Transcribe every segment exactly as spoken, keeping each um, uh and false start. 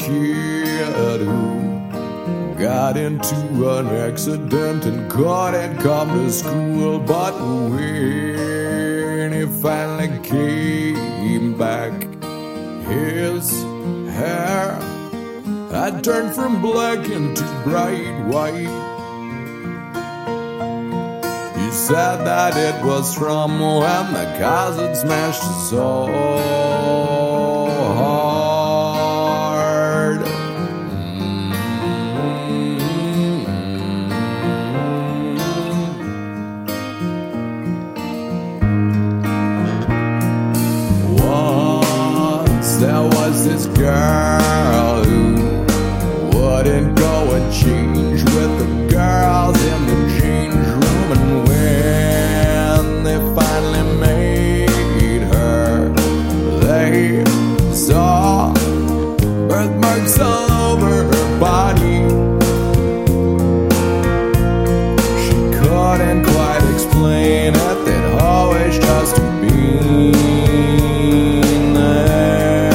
kid who got into an accident and couldn't come to school. But when he finally came back, his hair had turned from black into bright white. He said that it was from when the cars had smashed his soul hard. Once there was this girl who wouldn't go and change with the girls in the change room, and when they finally made her, they saw birthmarks all over her body. She couldn't quite explain it, they'd always just been there.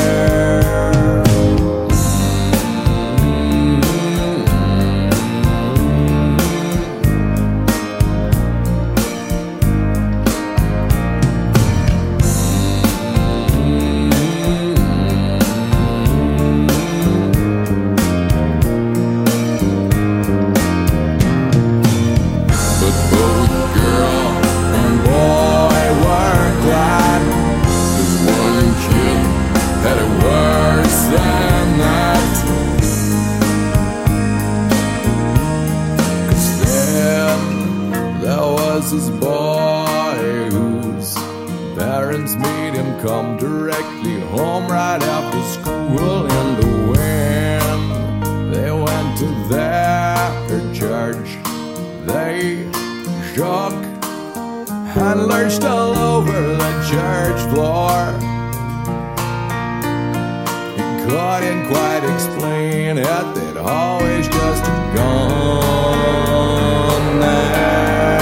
This boy whose parents made him come directly home right after school, and when they went to their church, they shook and lurched all over the church floor. He couldn't quite explain it, they'd always just gone there.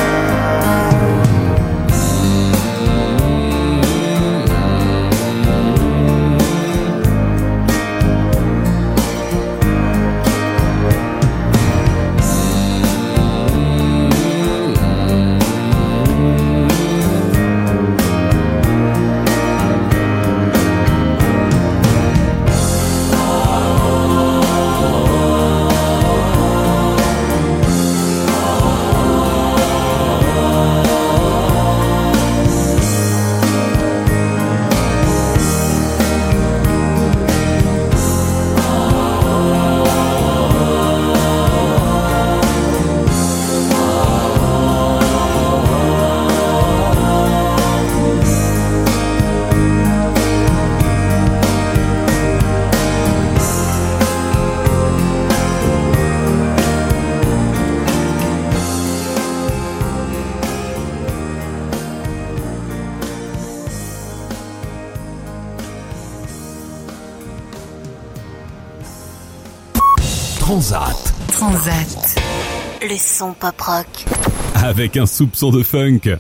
Transat. Transat. Le son pop rock. Avec un soupçon de funk.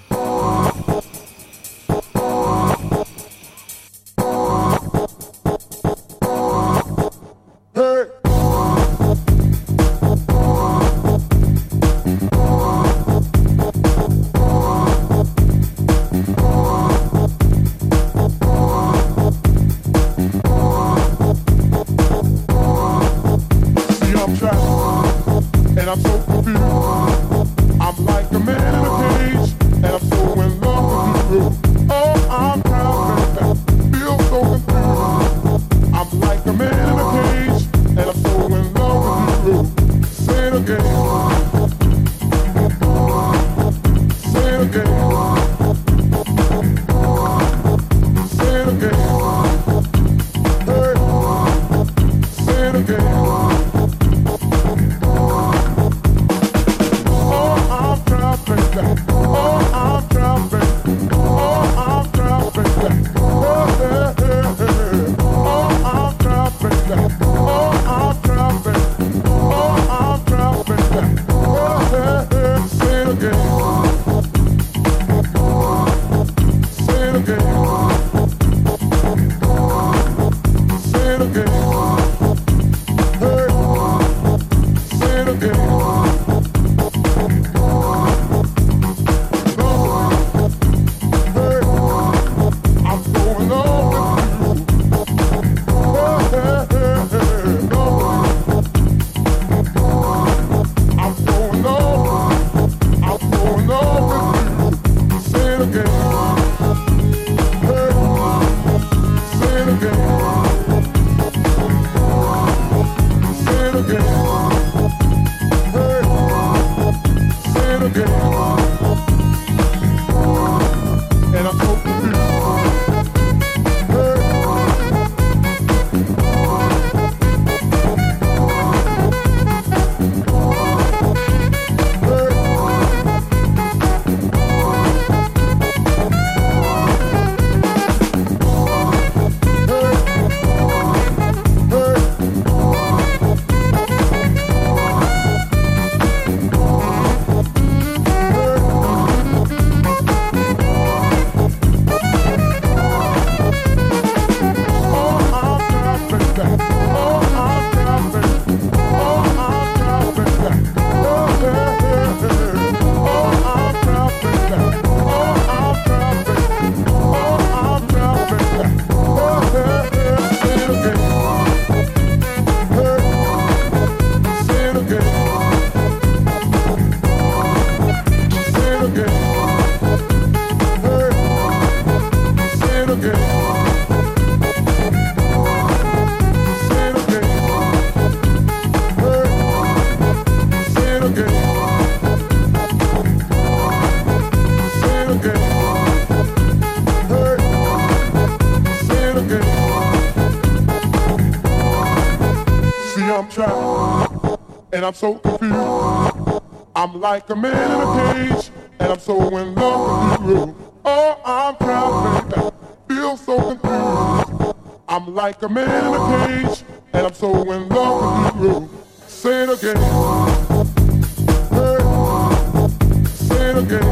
I'm trapped, and I'm so confused. I'm like a man in a cage, and I'm so in love with you. Oh, I'm trapped, baby, feel so confused. I'm like a man in a cage, and I'm so in love with you. Say it again. Hey, say it again.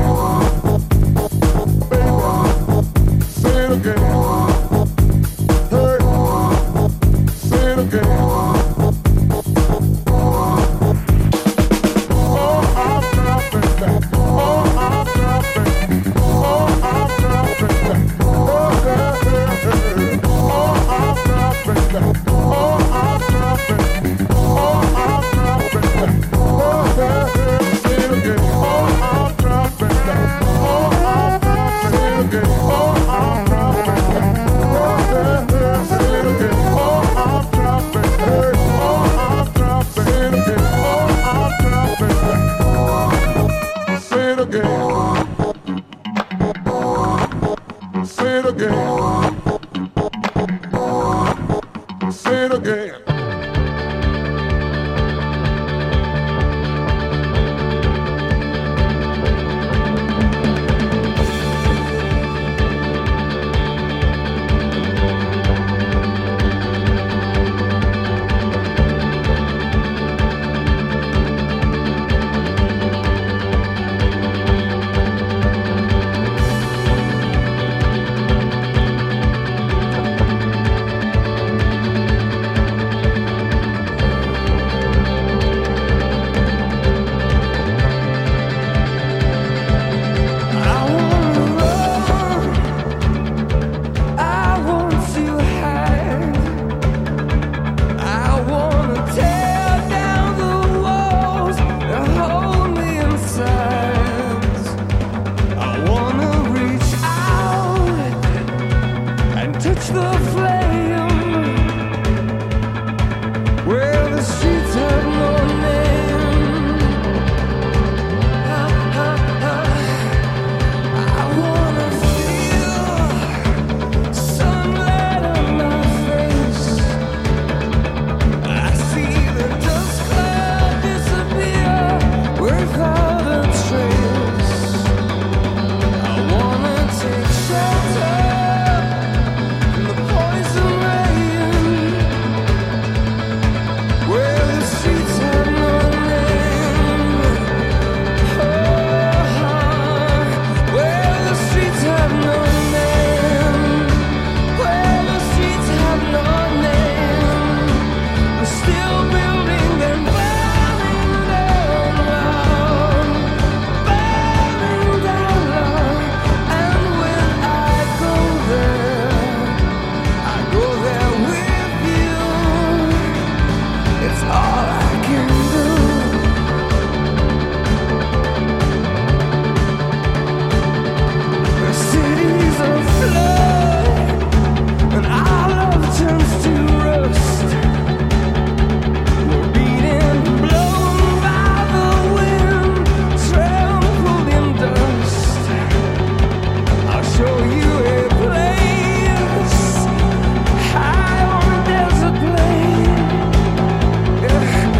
Baby, say it again. Hey, say it again. Yeah.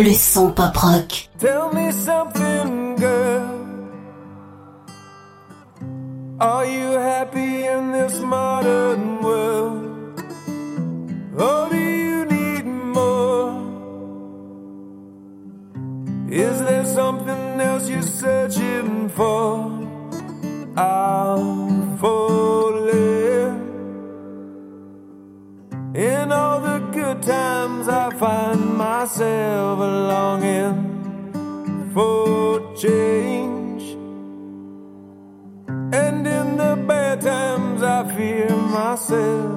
Le son pop rock. Tell me something, girl. Are you happy in this modern world? Or do you need more? Is there something else you're searching for? I'm falling. In all the good times I find myself longing for change. And in the bad times I fear myself.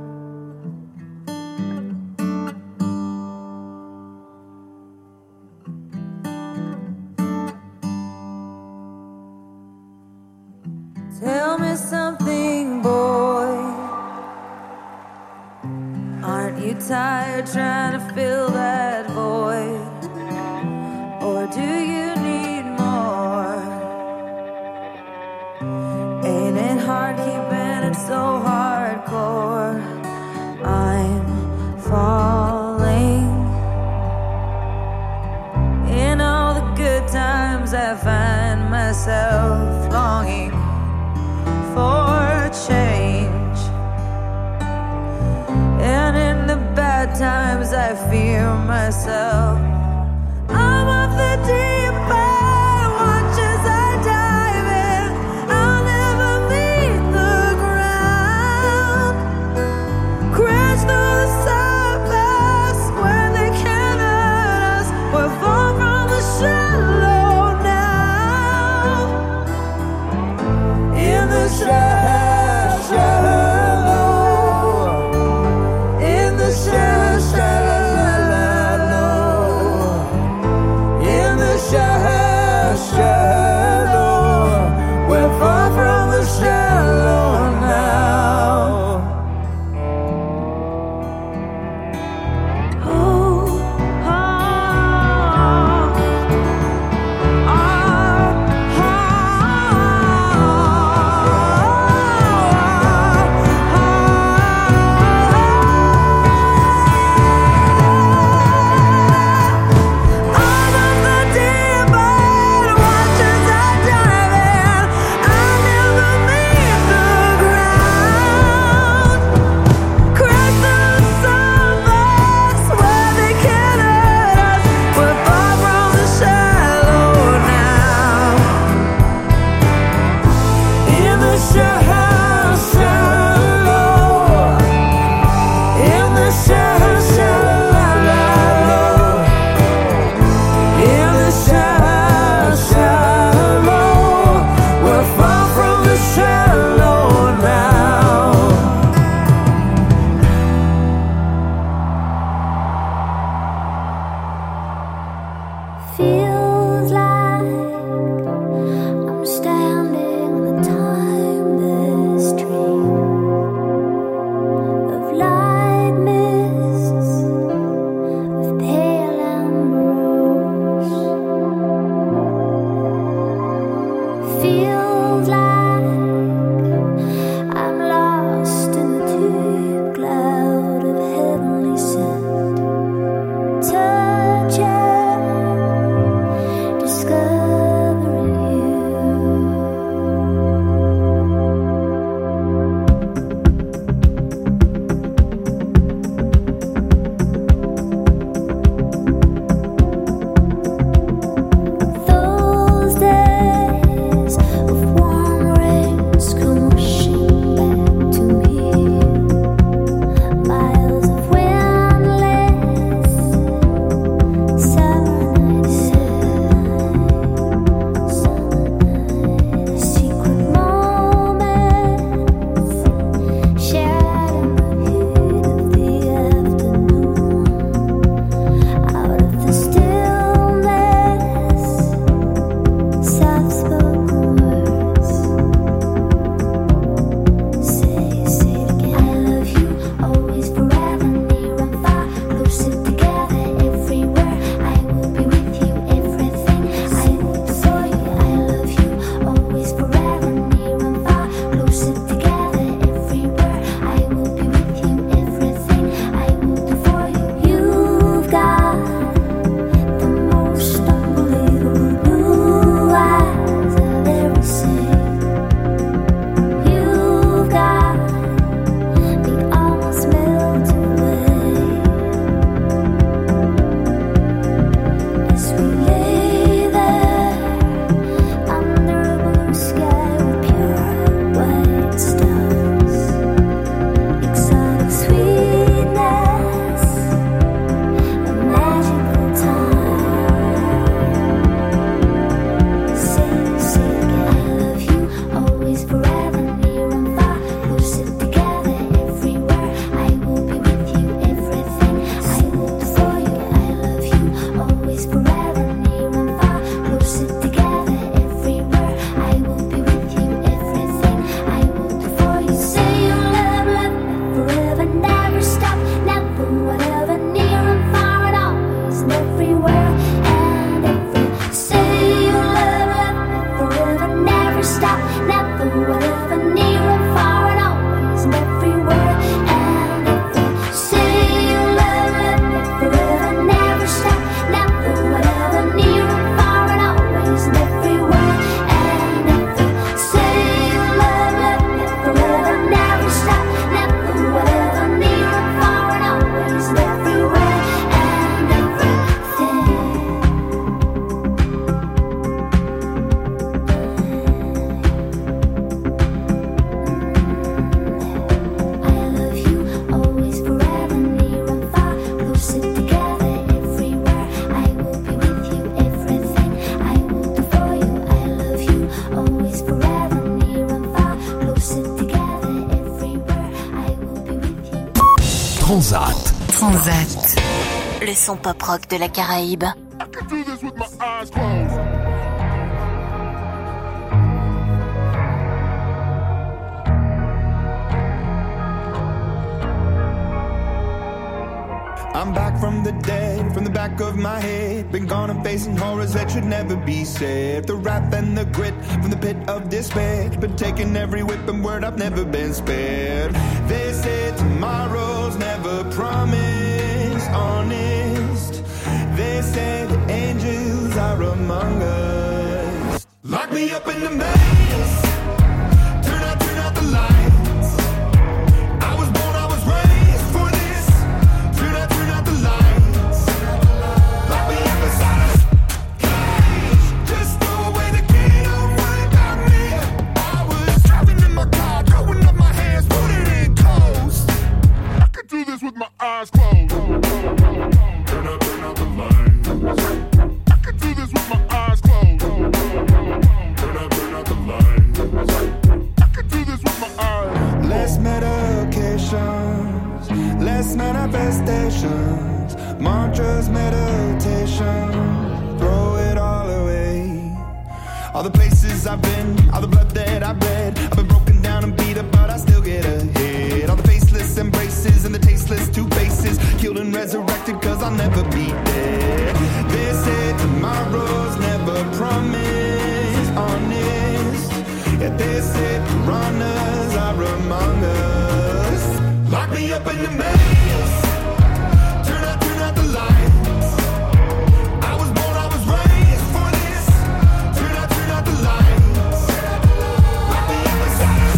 Tell me something, boy. Aren't you tired trying to fill that void? Or do you need more? Ain't it hard keeping it so hardcore? I'm falling. In all the good times I find myself longing for change. And in the bad times I fear myself. I'm off the deep end, watch as I dive in. I'll never meet the ground. Crash through the surface where they can't hurt us. We're far from the shallow now. In the shallow, shallow. In the shallow, shallow. Transat. Transat. Le son pop-rock de la Caraïbe. I can do this with my eyes closed. I'm back from the dead, from the back of my head. Been gone and facing horrors that should never be said. The wrath and the grit from the pit of despair. Been taking every whip and word, I've never been spared. They say tomorrow's never promised, honest. They say the angels are among us. Lock me up in the maze. Turn out, turn out the lights. With my eyes closed. Turn up, turn out the lights. I can do this with my eyes closed. Turn up, turn out the lights. I can do this with my eyes. Less medications, less manifestations, mantras, meditation. Throw it all away. All the places I've been, all the blood that I've bled. I've been broken down and beat up, but I still get ahead. All the faceless embraces and the tasteless two faces, killed and resurrected cause I'll never be dead. They say tomorrow's never promised, honest. Yeah, they say piranhas are among us. Lock me up in the maze. Turn out, turn out the lights. I was born, I was raised for this. Turn out, turn out the lights. Lock me up inside.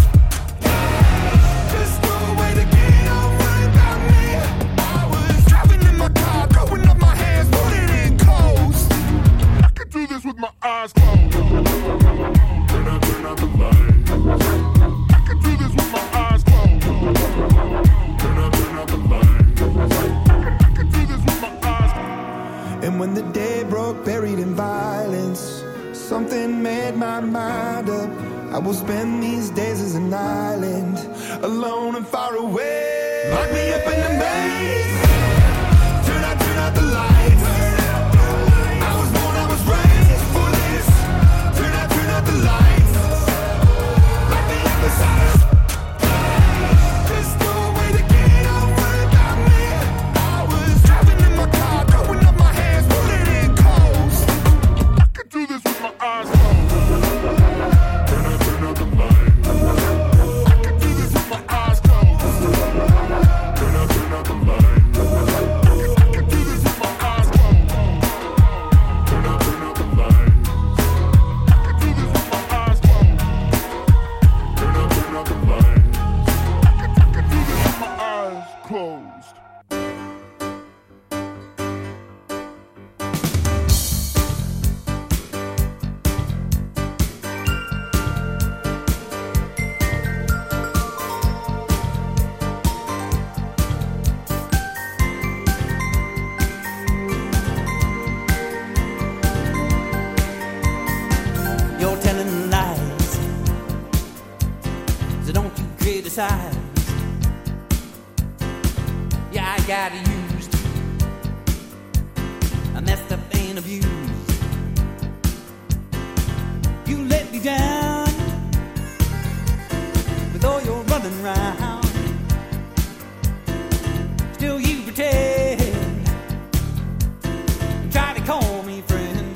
Just throw away the key, don't worry about me. I was driving in my car, throwing up my hands, put it in coast. I can do this with my eyes closed. Turn out, turn out the lights. I can do this with my eyes closed. Turn out, turn out the lights. I can do this with my eyes closed. And when the day broke, buried in violence, something made my mind up. I will spend these days as an island, alone and far away. Lock me up in the maze. Turn out, turn out the lights. I was born, I was raised for this. Turn out, turn out the lights. Lock me up inside. Just throw away the key, don't worry about me. I was driving in my car, throwing up my hands, put it in coast. I can do this with my eyes closed. Turn out, turn out the lights. I can do this with my eyes closed. Turn out, turn out the lights. I can do this with my eyes closed. Turn out, turn out the lights. I can do this with my eyes closed. Turn out, turn out the lights. I can, I can do this with my eyes closed. You're telling lies, so don't you criticize. Yeah, I got used, I messed up and abused. You let me down with all your running round. Still you pretend and try to call me friend.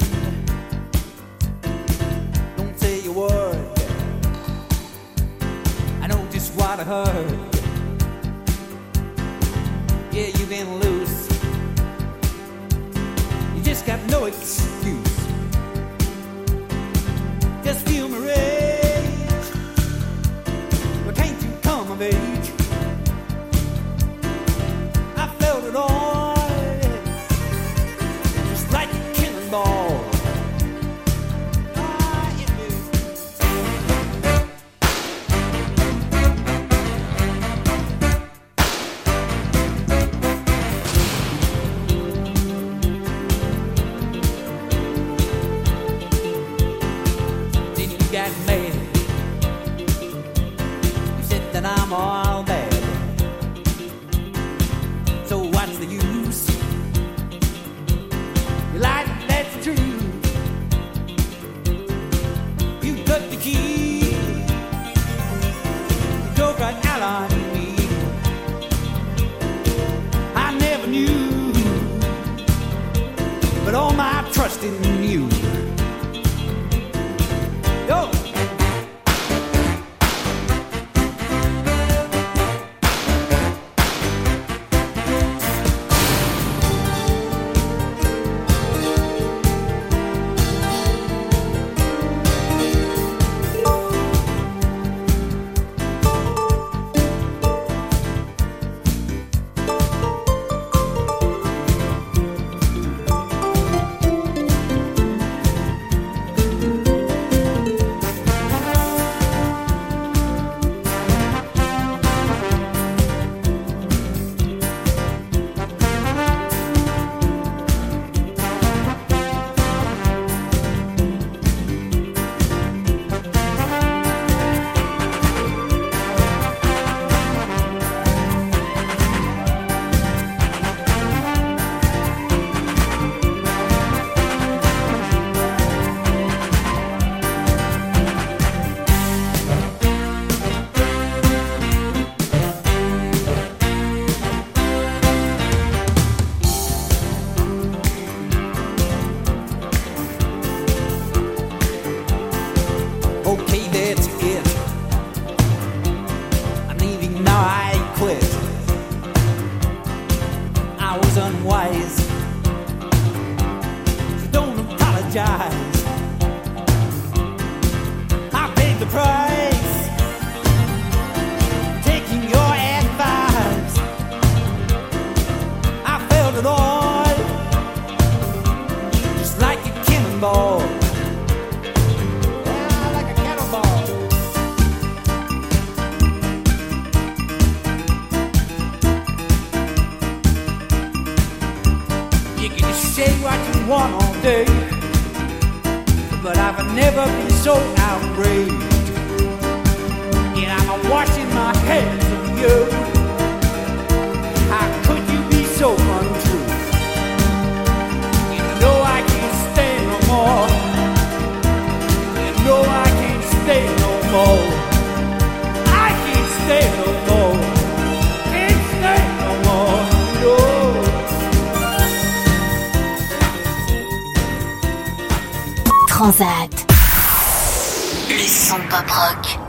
Don't say a word, I know just what I heard. Yeah, you've been loose, you just got no excuse. Just feel my rage, but can't you come of age? I felt it all, just like a cannonball. Ah, it did. Okay, that's it. I'm leaving now, I quit. I was unwise, so don't apologize. I paid the price, taking your advice. I felt it all, just like a cannonball. Yeah, like a cannonball. You can say what you want all day, but I've never been so outraged. And I'm washing my hands of you. How could you be so untrue? You know I can't stay no more. You know I can't stay no more. I can't stay no more. Can't stay no more. No. Transat. Le son pop rock.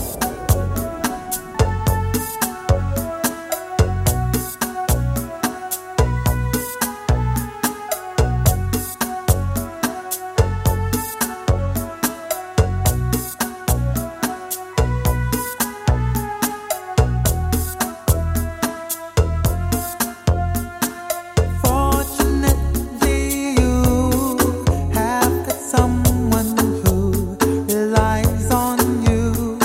Fortunately, you have got someone who relies on you.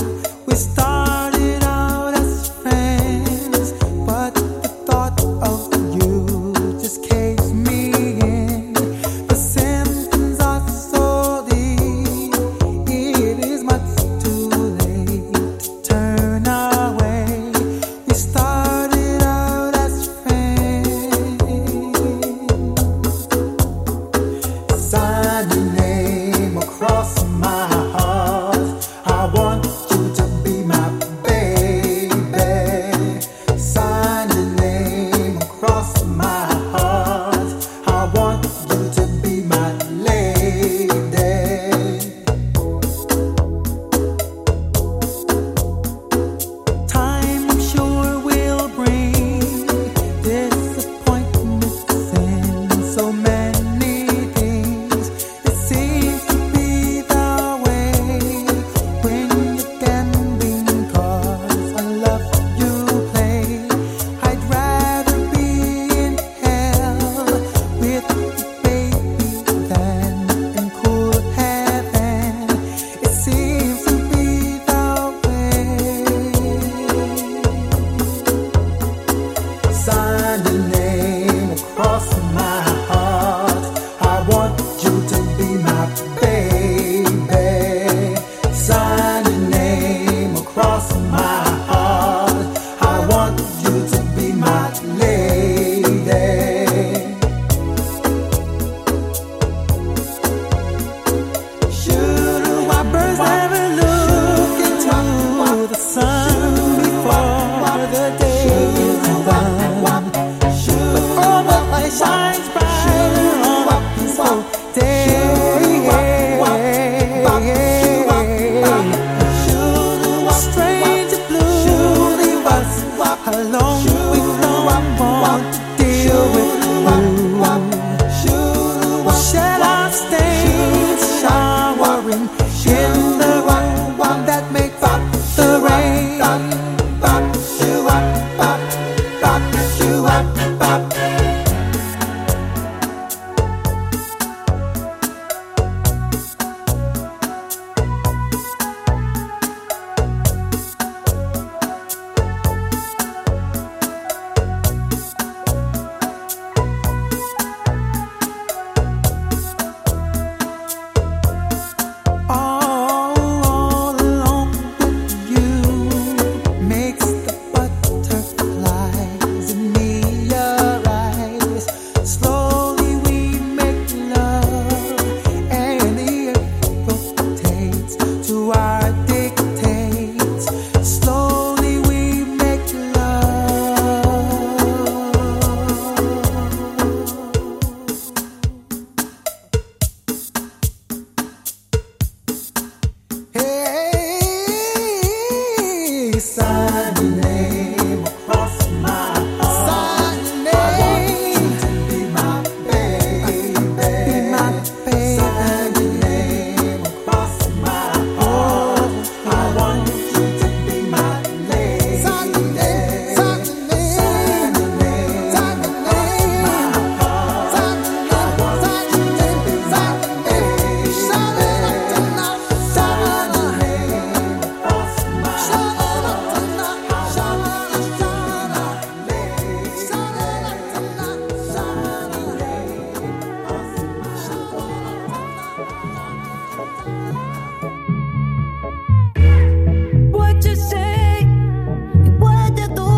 What you say? What you do?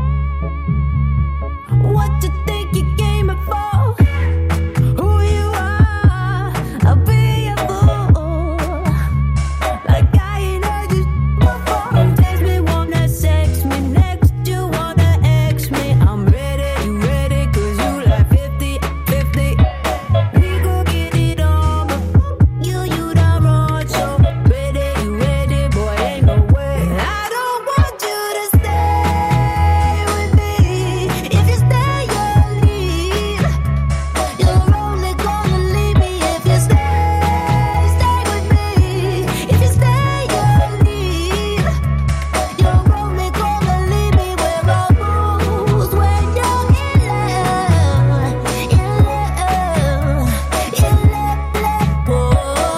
What you think you came for? Who you are? I'll be a fool. Like I ain't heard you before. Text me, wanna sex me. Next, you wanna ex me. I'm ready, you ready? Cause you like fifty, fifty. We go get it on. But you, you done wrong. So ready, you ready? Boy, ain't no way. I don't want you to stay with me. If you stay, you'll leave. You're only gonna leave me if you stay. Stay with me. If you stay, you'll leave. You're only gonna leave me with a bruise when you're in love, in love, in love, whoa.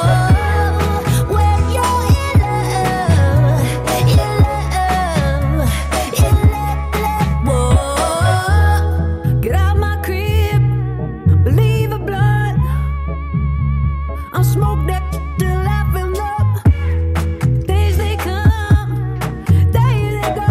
When you're in love, in love, in love, whoa. Get out my crib, believe a blunt. I'm smoked that till I feel up. Days they come, days they go.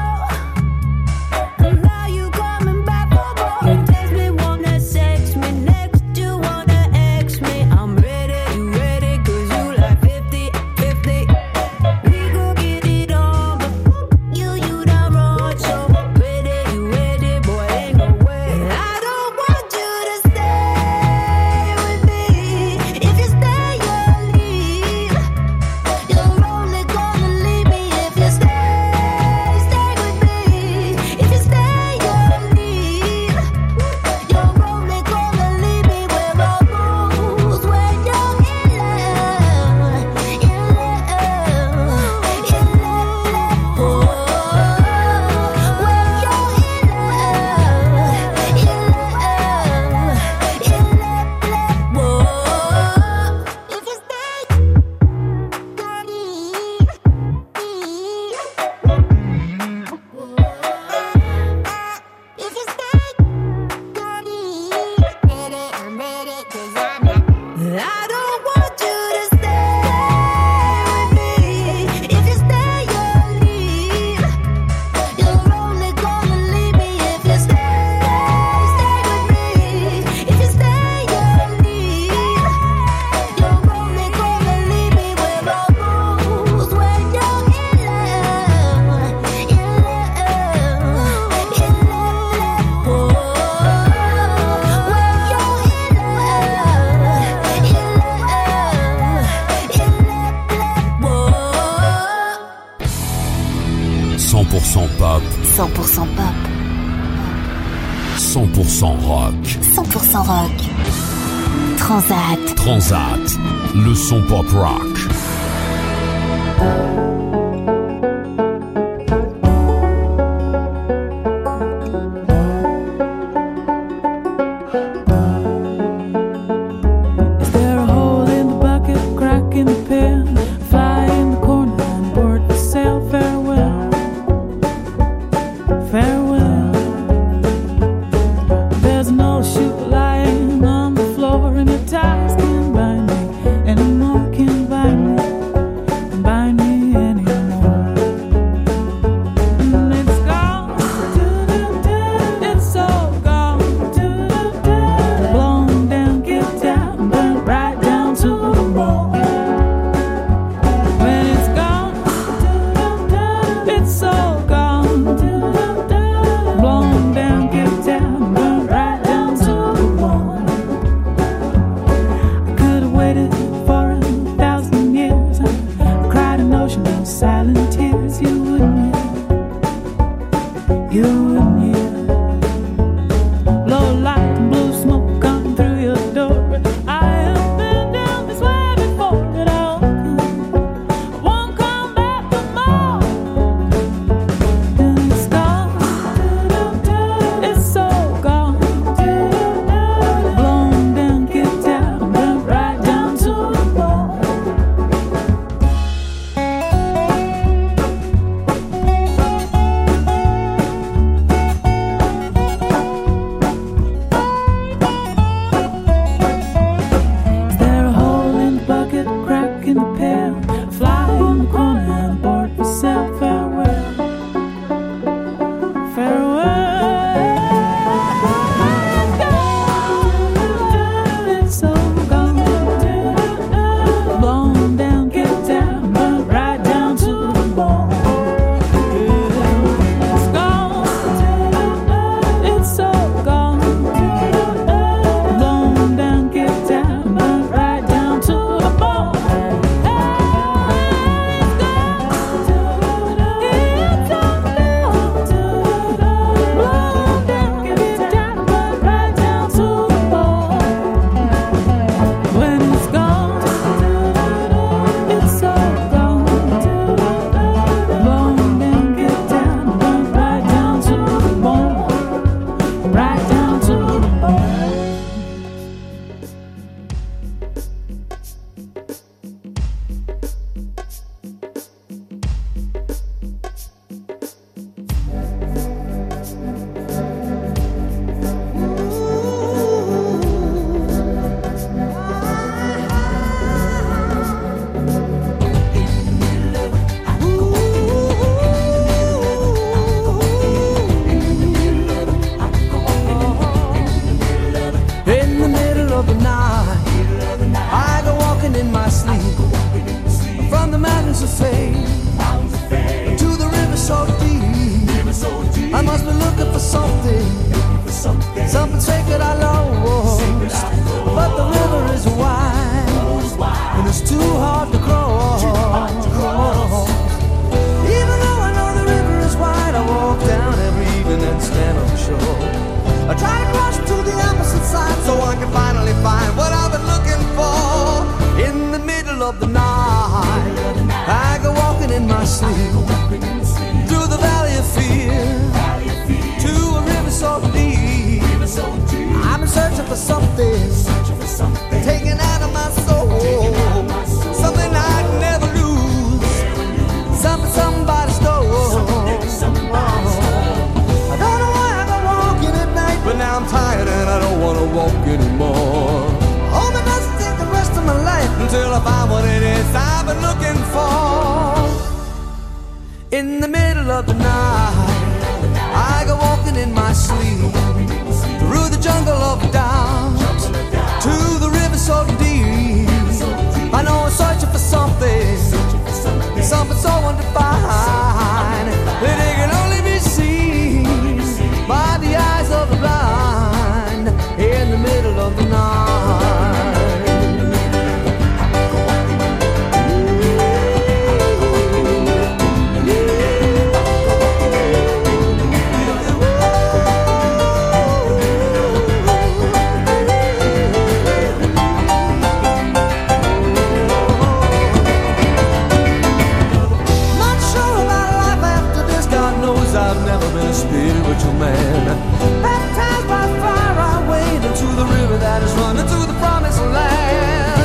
And now you coming back for more. You text me, wanna sex me. Next, you wanna ex me. I'm ready, you ready? Cause you like fifty, fifty. We go get it on. But you, you done wrong. So ready, you ready? Boy, ain't no way. I don't want you to stay with me. If you stay, you'll leave. You're only gonna leave me if you stay. Stay with me. If you stay, you'll leave. You're only gonna leave me with a bruise when you're in love, in love, in love, whoa. When you're in love, in love, in love, whoa. If you stay, you'll leave. If you stay, you'll leave. Ready, I'm ready, 'cause I'm not. I don't want you to stay with me. If you stay, you'll leave. You're only gonna leave me if you stay. Stay with me. If you stay, you'll leave. You're only gonna leave me with a bruise when you're in love, in love, in love, whoa. When you're in love, in love, in love, whoa. cent pour cent pop, cent pour cent pop, cent pour cent rock. cent pour cent rock. Transat, Transat, le son pop rock. Is there a hole in the bucket, crack in the pen, fly in the corner, and board the sail? Farewell, farewell. There's an old shoe lying on the floor, and your ties can't bind me anymore, can't bind me, bind me something sacred I lost. But the river is wide, and it's too hard to cross. Even though I know the river is wide, I walk down every evening and stand on the shore. I try to cross to the opposite side so I can finally find what I've been looking for. In the middle of the night, I go walking in my sleep through the valley of fear to a river so deep. I'm searching for something taken out of my soul, something I'd never lose, something somebody stole. I don't know why I go walking at night, but now I'm tired and I don't want to walk anymore. Hope it doesn't take the rest of my life until I find what it is I've been looking for. In the middle of the night, I go walking in my sleep through the jungle of doubt to the river so deep. I know I'm searching for something, something so undefined that it can only be seen by the eyes of the blind. In the middle of the night, I've never been a spiritual man. Baptized by fire, I wade into the river that is running to the promised land.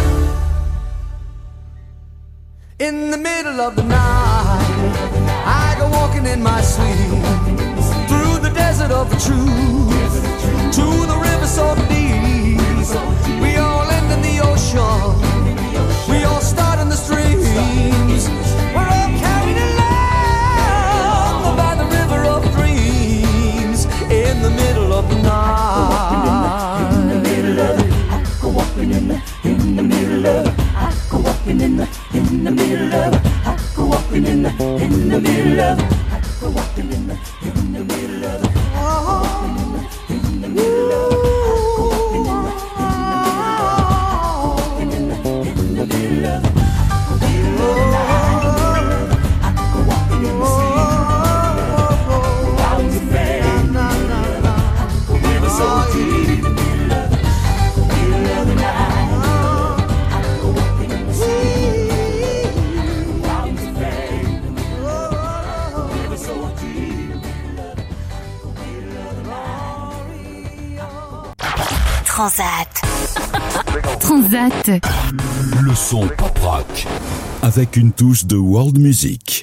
In the middle of the night, I go walking in my sleep through the desert of the truth to the river so deep. We all end in the ocean, we all start in the streams. We're all carried along by the river of dreams. In the middle of the night, in the middle of it, I go walking in the, in the middle of it, I go walking in the, in the middle of it, I go walking in the, in the middle of it, I go walking in the, in the middle of it, oh, in the middle of it, I go walking in the, in the middle of it, in the middle of it, I go walking in the sea. Transat. Transat. Le son pop rock avec une touche de world music.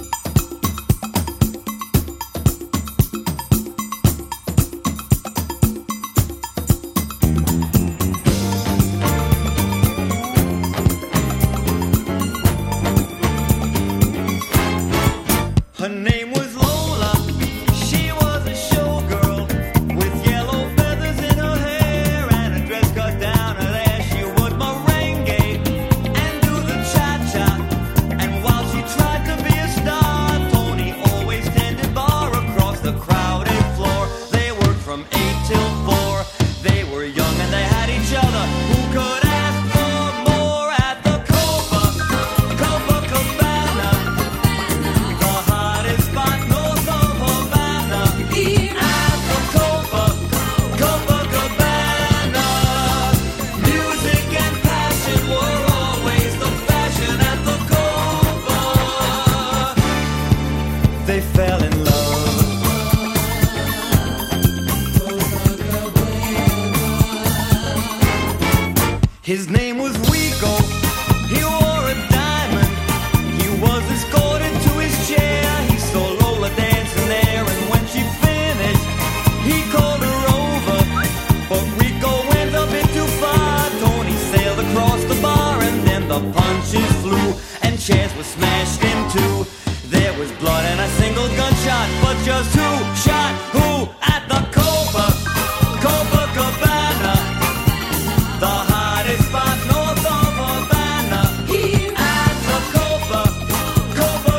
His name was Rico, he wore a diamond. He was escorted to his chair. He saw Lola dancing there, and when she finished, he called her over. But Rico went a bit too far. Tony sailed across the bar, and then the punches flew, and chairs were smashed in two. There was blood and a single gunshot, but just who shot who at the Copa, Copa Cabana? The hottest spot north of Havana. At the Copa, Copa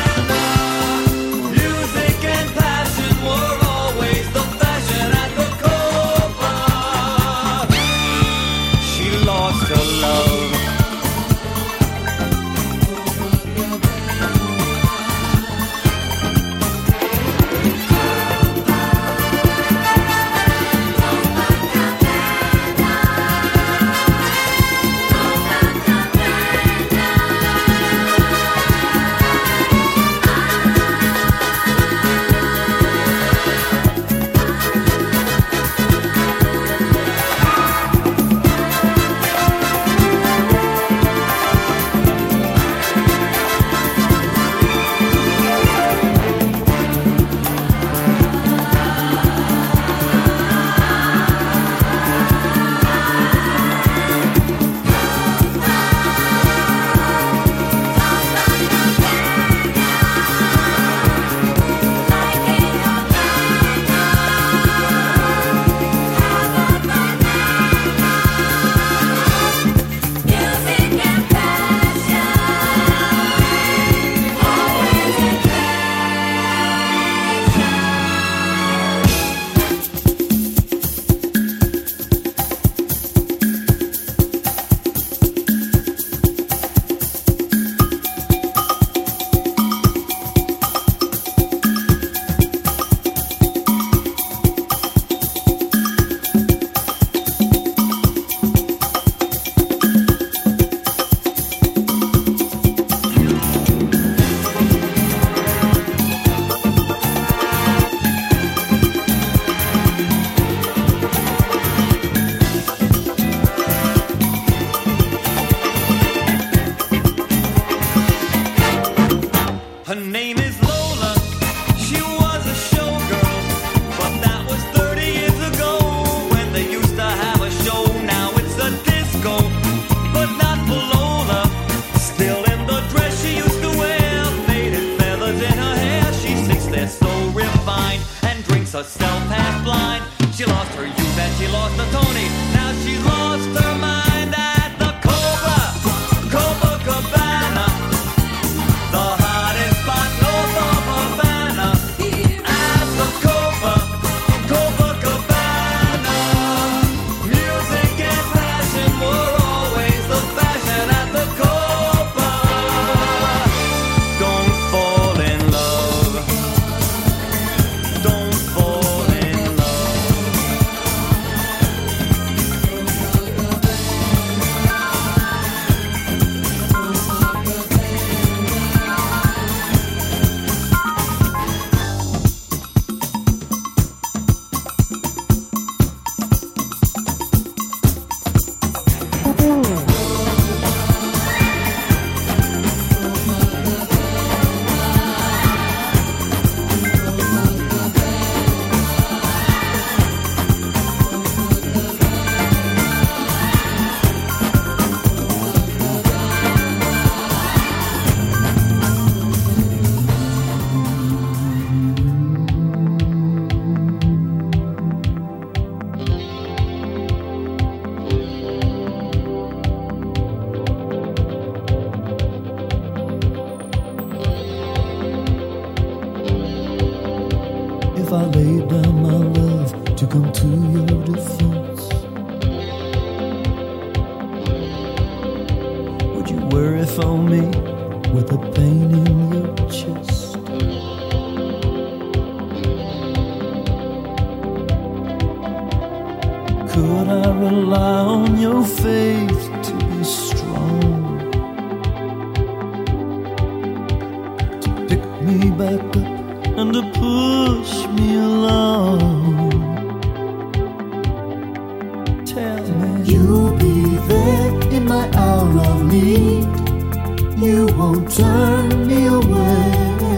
Cabana. Music and passion were always the fashion at the Copa. I laid down my love to come to your defense? Would you worry for me with a pain in your chest? Could I rely on your faith to be strong, to pick me back up and to push me along? Tell me you'll be there in my hour of need. You won't turn me away.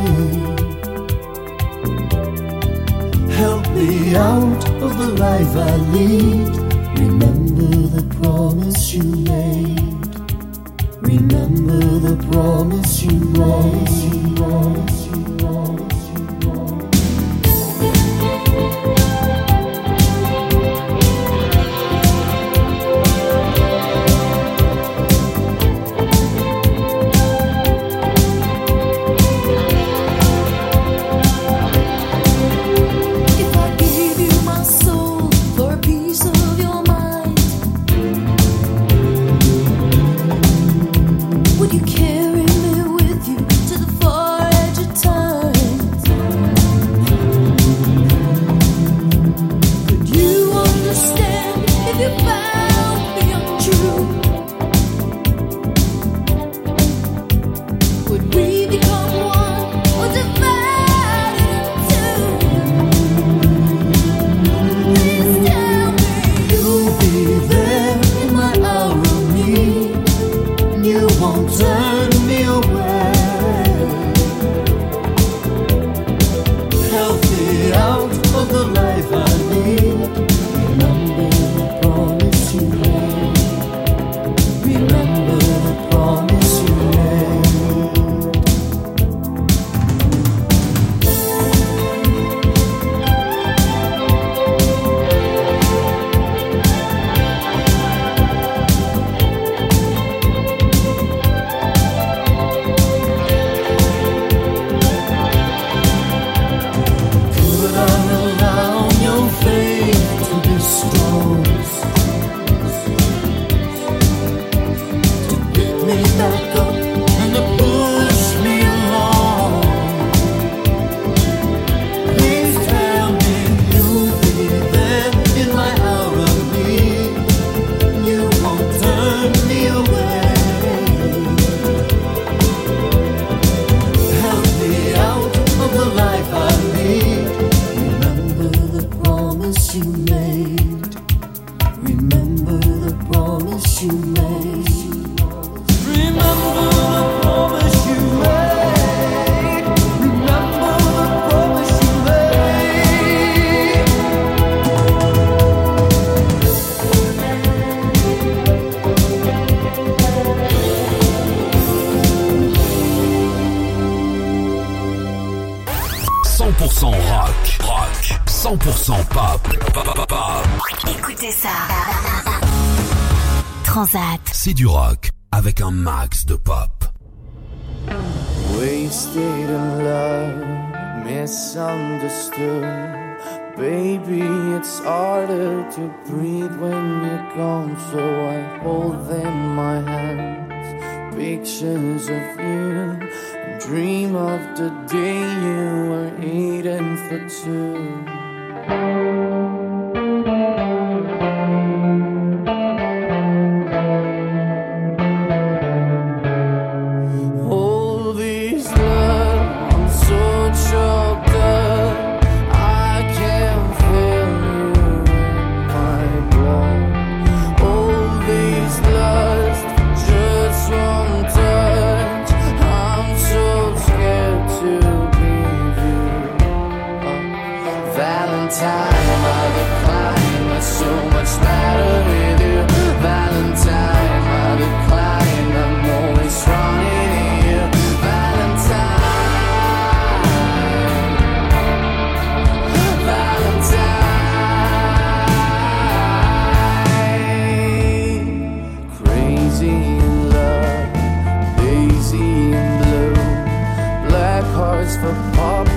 Help me out of the life I lead. Remember the promise you made. Remember the promise you made. Promise you made. C'est du rock avec un max de pop. Wasted in love, misunderstood. Baby, it's harder to breathe when you're gone, so I hold in my hands pictures of you and dream of the day you were eating for two. Valentine.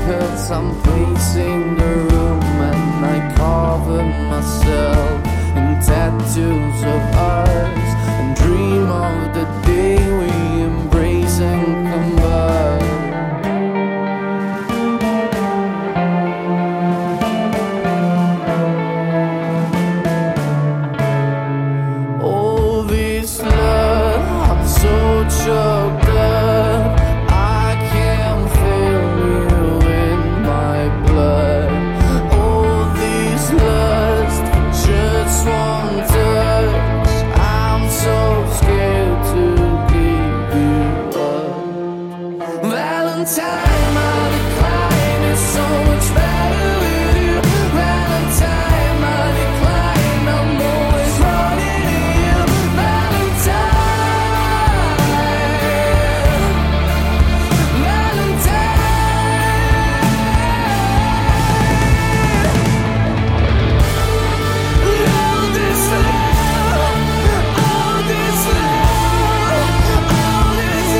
built some place in the room, and I cover myself in tattoos of ours, and dream of the day we embrace and combine. All this love, I'm so choked up, I can't feel you in my blood. All this lust, just one touch, I'm so scared to give you up. Valentine, my decline is so much better with you. Valentine, my decline, I'm always running to you. Valentine, Valentine. All this love, all this love, all this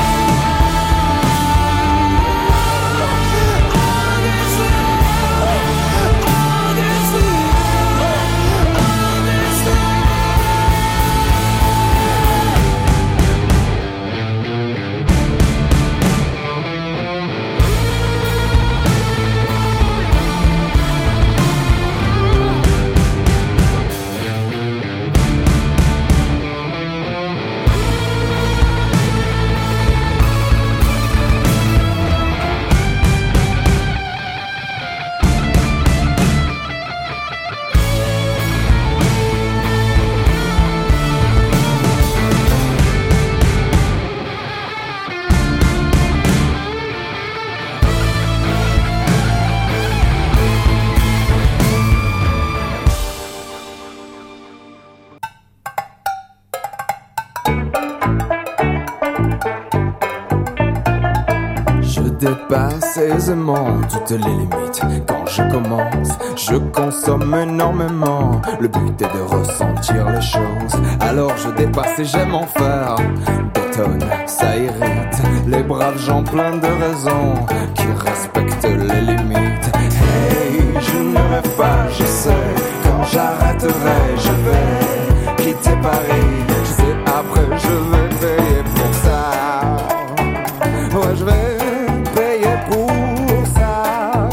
Je dépasse aisément toutes les limites. Quand je commence, je consomme énormément. Le but est de ressentir les choses. Alors je dépasse et j'aime en faire des tonnes. Ça irrite les braves gens pleins de raisons qui respectent les limites. Hey, je ne rêve pas, je sais. Quand j'arrêterai, je vais quitter Paris. Je sais après je vais payer pour ça. Ouais, je vais payer pour ça.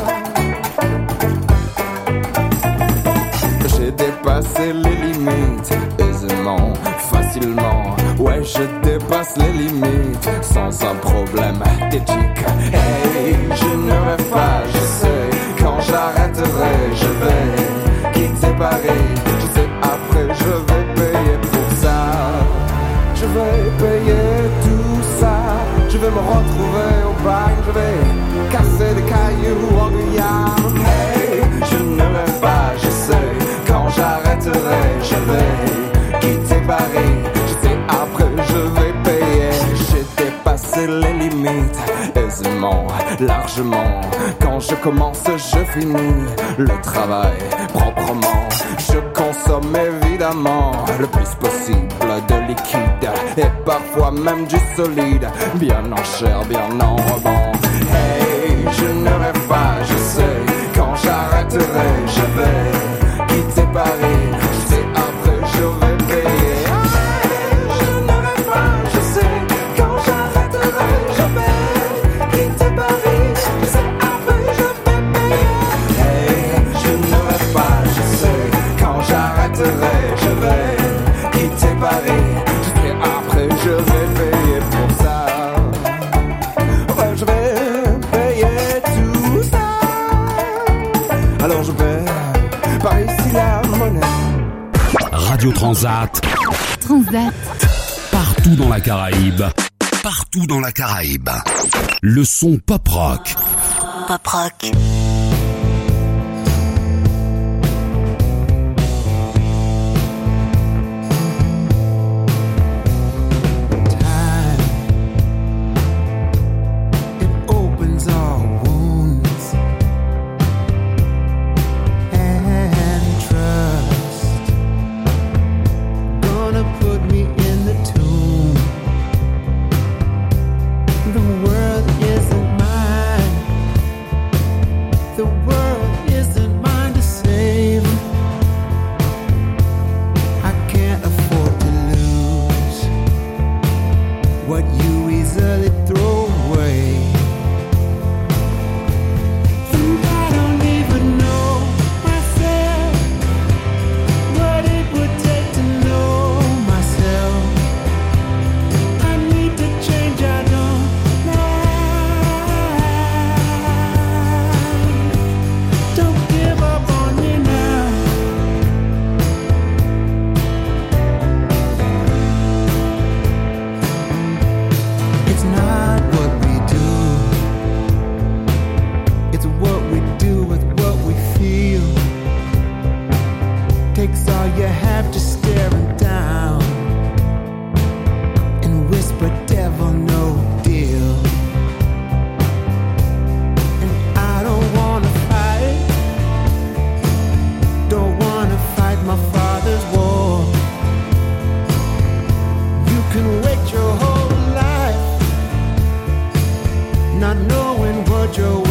J'ai dépassé les limites aisément, facilement. Ouais, je dépasse les limites sans un problème d'éthique. Hey, je ne rêve pas, je sais. Quand j'arrêterai, je vais quitter Paris. Je sais après je vais payer pour ça. Je vais payer tout ça. Je vais me retrouver au bain, je vais casser des cailloux en Guyane. Hey, je ne rêve pas, je sais. Quand j'arrêterai, je vais quitter Paris. Je sais après je vais payer. J'ai dépassé les limites aisément, largement. Quand je commence, je finis le travail proprement. Je consomme évidemment le plus possible de liquide et parfois même du solide, bien en chair, bien en rebond. Hey, je ne rêve pas, je sais. Quand j'arrêterai, je vais quitter Paris. Je sais après je vais payer. Hey, je ne rêve pas, je sais. Quand j'arrêterai, je vais quitter Paris. Je sais après je vais payer. Hey, je ne rêve pas, je sais. Quand j'arrêterai, je vais quitter Paris. Je sais après je vais payer pour ça. Ouais, je vais payer tout ça. Alors je vais par ici la monnaie. Radio Transat. Transat. Partout dans la Caraïbe. Partout dans la Caraïbe. Le son pop rock. Pop rock. The world isn't mine. you easily throw away. And I don't even know myself what it would take to know myself. I need to change, I don't know. Don't give up on me now. It's not what we do, it's what we do with what we feel. Takes all you have to stare 'em down and whisper, devil, no deal. And I don't wanna fight, don't wanna fight my father's war. You can wait your whole life not knowing what you're